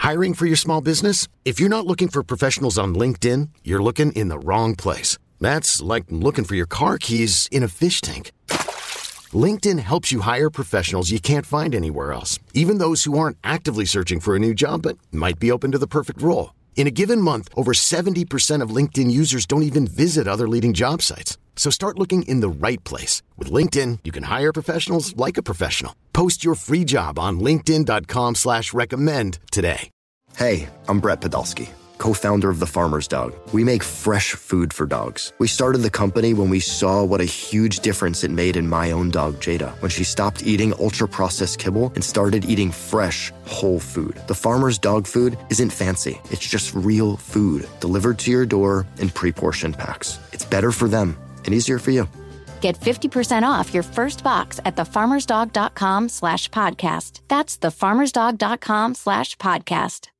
Hiring for your small business? If you're not looking for professionals on LinkedIn, you're looking in the wrong place. That's like looking for your car keys in a fish tank. LinkedIn helps you hire professionals you can't find anywhere else, even those who aren't actively searching for a new job but might be open to the perfect role. In a given month, over 70% of LinkedIn users don't even visit other leading job sites. So start looking in the right place. With LinkedIn, you can hire professionals like a professional. Post your free job on linkedin.com/recommend today. Hey, I'm Brett Podolsky, co-founder of The Farmer's Dog. We make fresh food for dogs. We started the company when we saw what a huge difference it made in my own dog, Jada, when she stopped eating ultra-processed kibble and started eating fresh, whole food. The Farmer's Dog food isn't fancy. It's just real food delivered to your door in pre-portioned packs. It's better for them and easier for you. Get 50% off your first box at thefarmersdog.com/podcast. That's thefarmersdog.com/podcast.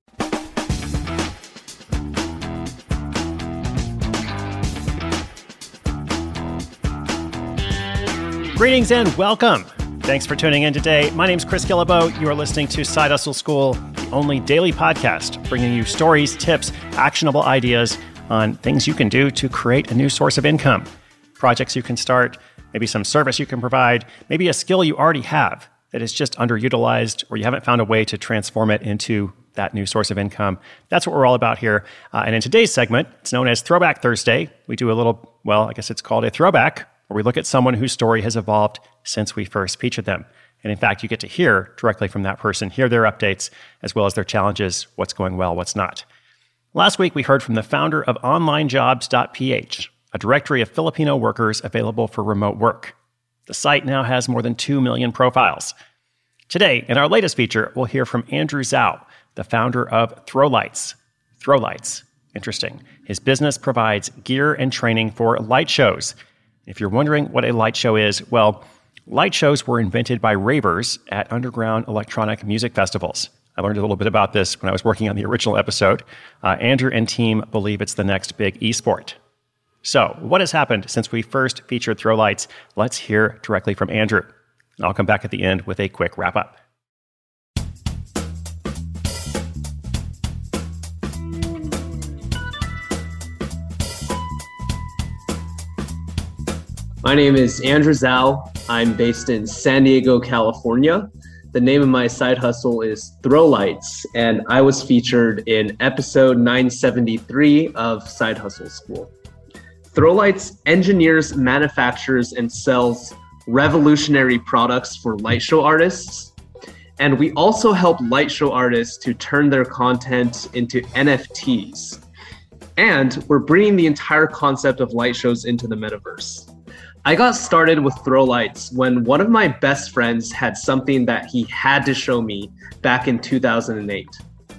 Greetings and welcome. Thanks for tuning in today. My name's Chris Guillebeau. You are listening to Side Hustle School, the only daily podcast bringing you stories, tips, actionable ideas on things you can do to create a new source of income. Projects you can start, maybe some service you can provide, maybe a skill you already have that is just underutilized or you haven't found a way to transform it into that new source of income. That's what we're all about here. And in today's segment, it's known as Throwback Thursday. We do a little, I guess it's called a throwback, where we look at someone whose story has evolved since we first featured them. And in fact, you get to hear directly from that person, hear their updates, as well as their challenges, what's going well, what's not. Last week, we heard from the founder of OnlineJobs.ph, a directory of Filipino workers available for remote work. The site now has more than 2 million profiles. Today, in our latest feature, we'll hear from Andrew Zhao, the founder of Throwlights. Throwlights, interesting. His business provides gear and training for light shows. If you're wondering what a light show is, well, light shows were invented by ravers at underground electronic music festivals. I learned a little bit about this when I was working on the original episode. Andrew and team believe it's the next big esport. So, what has happened since we first featured Throwlights? Let's hear directly from Andrew. And I'll come back at the end with a quick wrap-up. My name is Andrew Zhao. I'm based in San Diego, California. The name of my side hustle is Throwlights, and I was featured in episode 973 of Side Hustle School. Throwlights engineers, manufactures, and sells revolutionary products for light show artists. And we also help light show artists to turn their content into NFTs. And we're bringing the entire concept of light shows into the metaverse. I got started with Throwlights when one of my best friends had something that he had to show me back in 2008.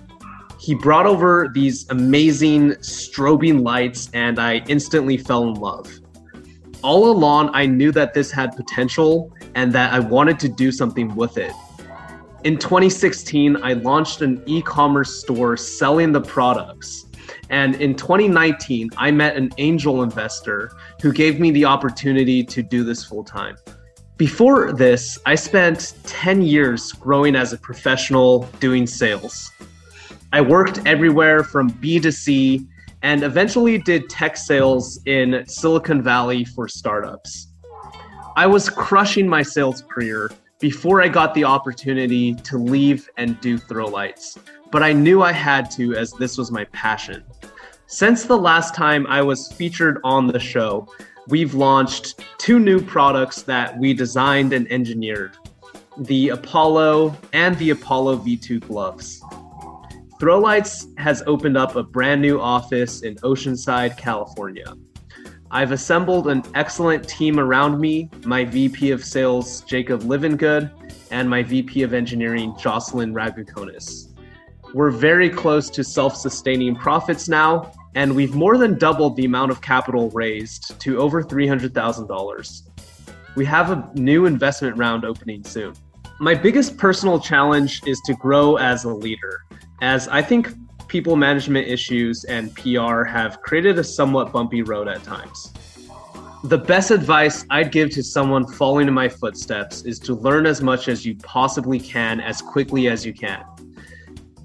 He brought over these amazing strobing lights and I instantly fell in love. All along, I knew that this had potential and that I wanted to do something with it. In 2016, I launched an e-commerce store selling the products. And in 2019, I met an angel investor who gave me the opportunity to do this full time. Before this, I spent 10 years growing as a professional doing sales. I worked everywhere from B2C and eventually did tech sales in Silicon Valley for startups. I was crushing my sales career before I got the opportunity to leave and do Throwlights, but I knew I had to as this was my passion. Since the last time I was featured on the show, we've launched 2 new products that we designed and engineered, the Apollo and the Apollo V2 gloves. Throwlights has opened up a brand new office in Oceanside, California. I've assembled an excellent team around me, my VP of Sales, Jacob Livengood, and my VP of Engineering, Jocelyn Raguconis. We're very close to self-sustaining profits now, and we've more than doubled the amount of capital raised to over $300,000. We have a new investment round opening soon. My biggest personal challenge is to grow as a leader, as I think people management issues and PR have created a somewhat bumpy road at times. The best advice I'd give to someone following in my footsteps is to learn as much as you possibly can as quickly as you can.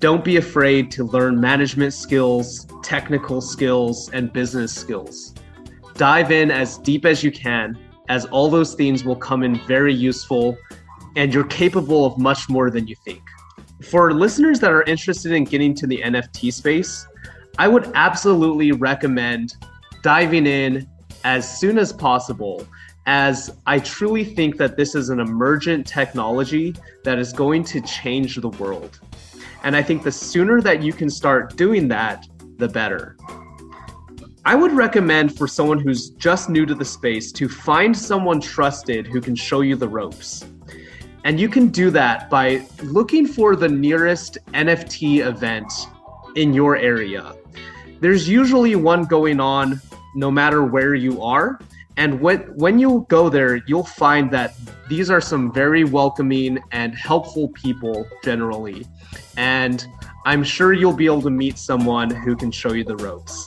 Don't be afraid to learn management skills, technical skills, and business skills. Dive in as deep as you can, as all those things will come in very useful, and you're capable of much more than you think. For listeners that are interested in getting to the NFT space, I would absolutely recommend diving in as soon as possible, as I truly think that this is an emergent technology that is going to change the world. And I think the sooner that you can start doing that, the better. I would recommend for someone who's just new to the space to find someone trusted who can show you the ropes. And you can do that by looking for the nearest NFT event in your area. There's usually one going on no matter where you are. And when you go there, you'll find that these are some very welcoming and helpful people generally. And I'm sure you'll be able to meet someone who can show you the ropes.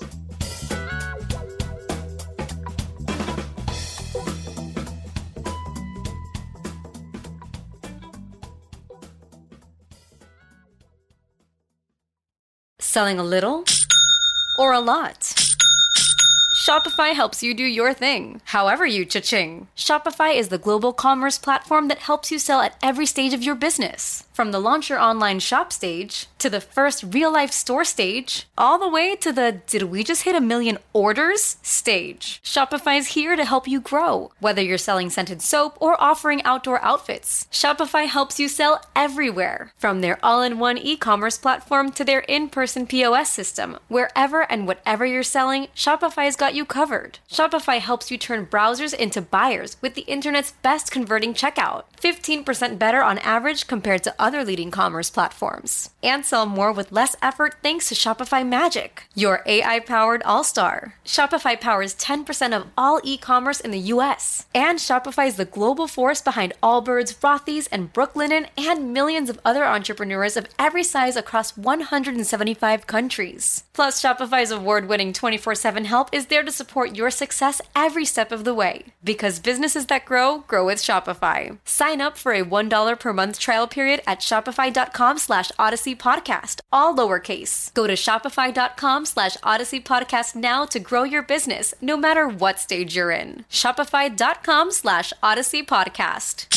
Selling a little or a lot? Shopify helps you do your thing, however you cha-ching. Shopify is the global commerce platform that helps you sell at every stage of your business. From the launch your online shop stage, to the first real-life store stage, all the way to the did we just hit 1 million orders stage. Shopify's here to help you grow. Whether you're selling scented soap or offering outdoor outfits, Shopify helps you sell everywhere. From their all-in-one e-commerce platform to their in-person POS system, wherever and whatever you're selling, Shopify's got you covered. Shopify helps you turn browsers into buyers with the internet's best converting checkout. 15% better on average compared to other leading commerce platforms. And sell more with less effort thanks to Shopify Magic, your AI-powered all-star. Shopify powers 10% of all e-commerce in the US. And Shopify is the global force behind Allbirds, Rothy's, and Brooklinen, and millions of other entrepreneurs of every size across 175 countries. Plus, Shopify's award-winning 24/7 help is there to support your success every step of the way. Because businesses that grow, grow with Shopify. Sign up for a $1 per month trial period at shopify.com/Odyssey Podcast, all lowercase. Go to shopify.com/Odyssey Podcast now to grow your business, no matter what stage you're in. Shopify.com/Odyssey Podcast.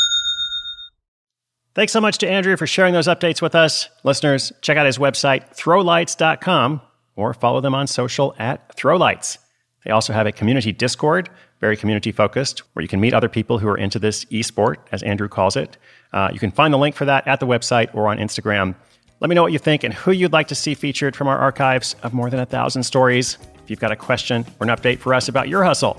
Thanks so much to Andrew for sharing those updates with us. Listeners, check out his website, throwlights.com, or follow them on social at throwlights. They also have a community Discord, very community-focused, where you can meet other people who are into this esport, as Andrew calls it. You can find the link for that at the website or on Instagram. Let me know what you think and who you'd like to see featured from our archives of more than 1,000 stories. If you've got a question or an update for us about your hustle,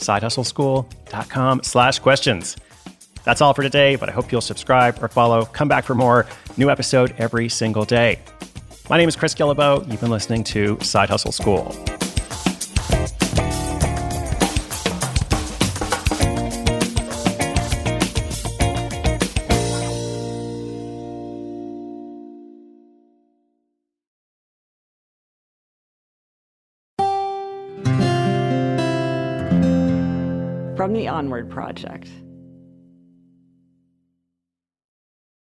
sidehustleschool.com/questions. That's all for today, but I hope you'll subscribe or follow. Come back for more. New episode every single day. My name is Chris Guillebeau. You've been listening to Side Hustle School. From the Onward Project.